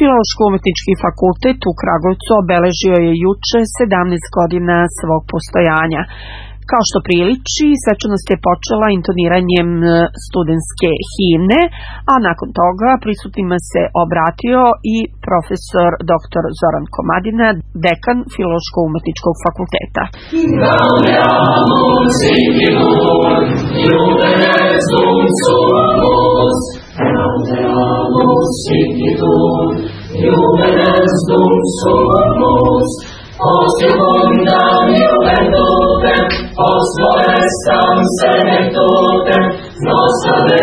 Filološko-umetnički fakultet u Kragujevcu obeležio je juče 17 godina svog postojanja. Kao što priliči, svečanost je počela intoniranjem studentske himne, a nakon toga prisutnima se obratio i profesor dr. Zoran Komadina, dekan Filološko-umetničkog fakulteta. Os secundam juventutem, os molestam senectutem, nos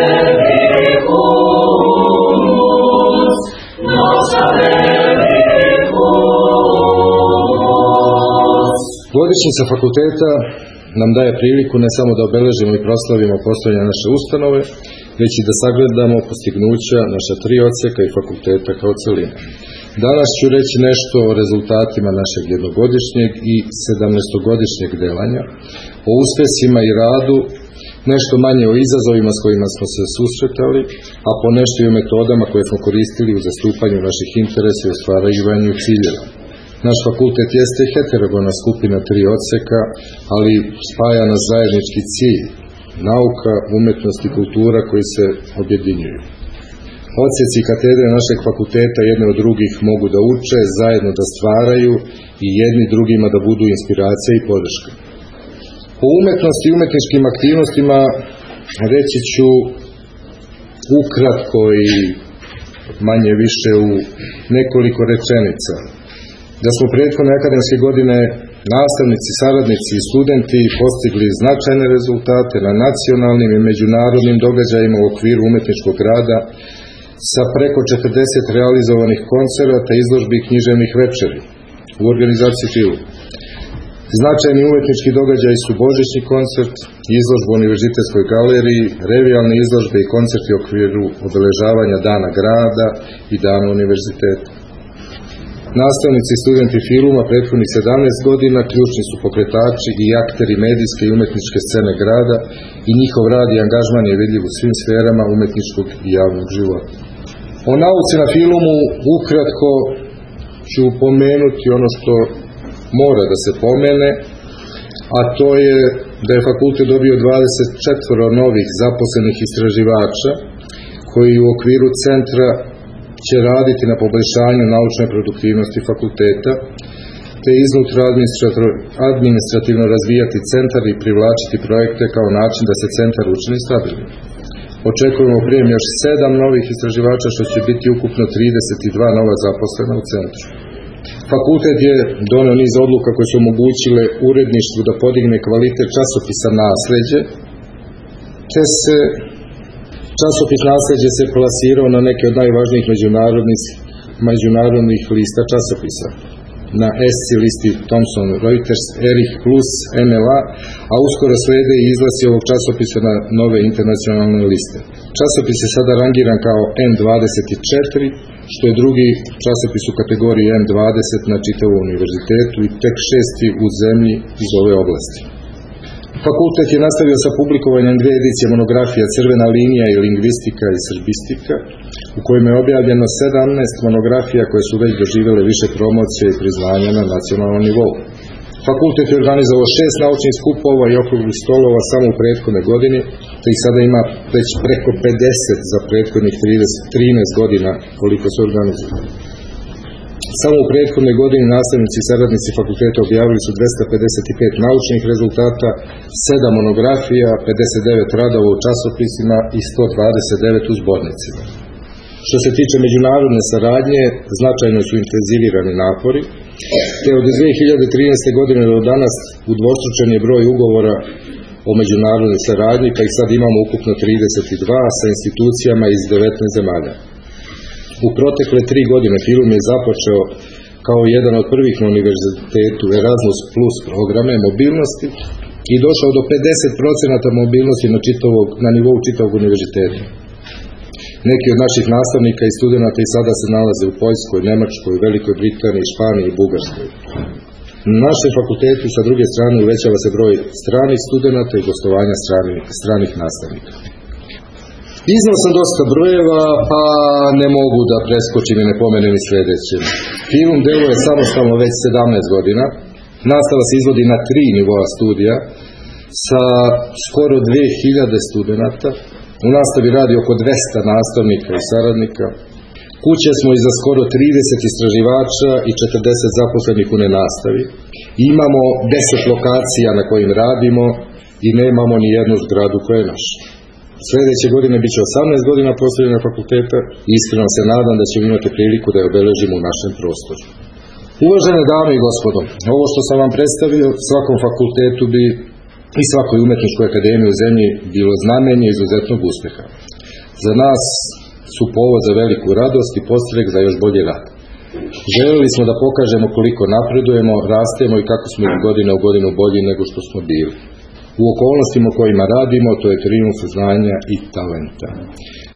avericus, nos avericus. Godišnjica fakulteta nam daje priliku ne samo da obeležimo i proslavimo postojanje naše ustanove, već i da sagledamo postignuća naša 3 odseka i fakulteta kao celine. Danas ću reći nešto o rezultatima našeg jednogodišnjeg i 17-godišnjeg delanja, o uspesima i radu, nešto manje o izazovima s kojima smo se susretali, a ponešto i o metodama koje smo koristili u zastupanju naših interesa i ostvarivanju ciljeva. Naš fakultet jeste heterogena skupina 3 odseka, ali spaja nas zajednički cilj, nauka, umetnost i kultura koji se objedinjuju. Odseci i katedre našeg fakulteta jedne od drugih mogu da uče, zajedno da stvaraju i jedni drugima da budu inspiracija i podrška. O umetnosti i umetničkim aktivnostima reći ću ukratko i manje više u nekoliko rečenica. Da smo prethodne akademske godine nastavnici, saradnici i studenti postigli značajne rezultate na nacionalnim i međunarodnim događajima u okviru umetničkog rada sa preko 40 realizovanih koncerata, izložbi i književnih večeri u organizaciji FILU. Značajni umetnički događaji su božićni koncert, izložba u Univerzitetskoj galeriji, revijalne izložbe i koncerti u okviru obeležavanja Dana grada i Dana univerziteta. Nastavnici i studenti FILUMA prethodnih 17 godina ključni su pokretači i akteri medijske i umetničke scene grada i njihov rad i angažman je vidljiv u svim sferama umetničkog i javnog života. O nauci na FILUMU ukratko ću pomenuti ono što mora da se pomene, a to je da je fakultet dobio 24 novih zaposlenih istraživača koji u okviru centra će raditi na poboljšanju naučne produktivnosti fakulteta, te iznutra administrativno razvijati centar i privlačiti projekte kao način da se centar učini stabilnim. Očekujemo prijem još 7 novih istraživača, što će biti ukupno 32 nova zaposlena u centru. Fakultet je doneo niz odluka koje su omogućile uredništvu da podigne kvalitet časopisa Nasleđe, te se časopis Nasleđe se plasirao na neke od najvažnijih međunarodnih lista časopisa. Na SC listi Thomson Reuters, Erich Plus, MLA, a uskoro slede i izlasi ovog časopisa na nove internacionalne liste. Časopis je sada rangiran kao M24, što je drugi časopis u kategoriji M20 na čitavom univerzitetu i tek 6. u zemlji iz ove oblasti. Fakultet je nastavio sa publikovanjem 2 edicije monografija Crvena linija i Lingvistika i Srbistika, u kojima je objavljeno 17 monografija koje su već doživjele više promocije i priznanja na nacionalnom nivou. Fakultet je organizovao 6 naučnih skupova i okruglih stolova samo u prethodne godini, te ih sada ima već preko 50 za prethodnih 13 godina koliko se organizuju. Samo u prethodnoj godini nastavnici i saradnici fakulteta objavili su 255 naučnih rezultata, 7 monografija, 59 radova u časopisima i 129 u zbornicima. Što se tiče međunarodne saradnje, značajno su intenzivirani napori, te od 2013. godine do danas udvostručen je broj ugovora o međunarodnoj saradnji, pa ih sad imamo ukupno 32 sa institucijama iz 19 zemalja. U protekle 3 godine FILUM je započeo kao jedan od prvih na univerzitetu Erasmus Plus programe mobilnosti i došao do 50% mobilnosti na nivou čitavog univerziteta. Neki od naših nastavnika i studenata i sada se nalaze u Poljskoj, Nemačkoj, Velikoj Britaniji, Španiji i Bugarskoj. Na našem fakultetu sa druge strane uvećava se broj stranih studenata i gostovanja stranih nastavnika. Iznao sam dosta brojeva, pa ne mogu da preskočim i ne pomenem i sljedeće. Film deluje samostalno već 17 godina. Nastava se izvodi na 3 nivoa studija sa skoro 2000 studenata. U nastavi radi oko 200 nastavnika i saradnika. Kuće smo i za skoro 30 istraživača i 40 zaposlenih u nenastavi. Imamo 10 lokacija na kojim radimo i nemamo ni jednu zgradu koja je naša. Sljedeće godine bit će 18 godina postojanja fakulteta i iskreno se nadam da ćemo imati priliku da je obeležimo u našem prostoru. Uvažene dame i gospodo, ovo što sam vam predstavio, svakom fakultetu bi i svakoj umetničkoj akademiji u zemlji bilo znamenje izuzetnog uspeha. Za nas su povod za veliku radost i podstrek za još bolji rad. Želeli smo da pokažemo koliko napredujemo, rastemo i kako smo iz godine u godinu bolji nego što smo bili. U okolnostima u kojima radimo, to je trijumf znanja i talenta.